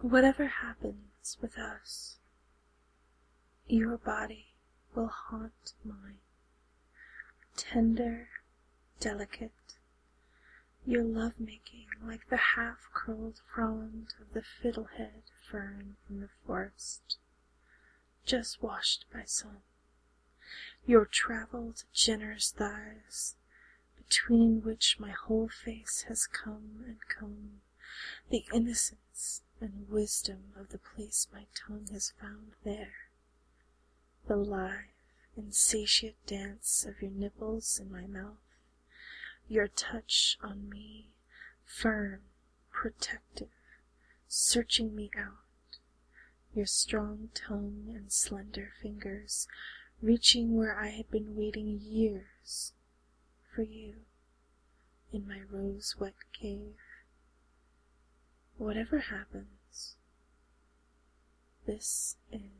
Whatever happens with us, your body will haunt mine. Tender, delicate, your love-making like the half-curled frond of the fiddlehead fern from the forest, just washed by sun. Your traveled, generous thighs, between which my whole face has come and come, the innocence and wisdom of the place my tongue has found there, the live, insatiate dance of your nipples in my mouth, your touch on me, firm, protective, searching me out, your strong tongue and slender fingers reaching where I had been waiting years for you in my rose-wet cave. Whatever happens, this is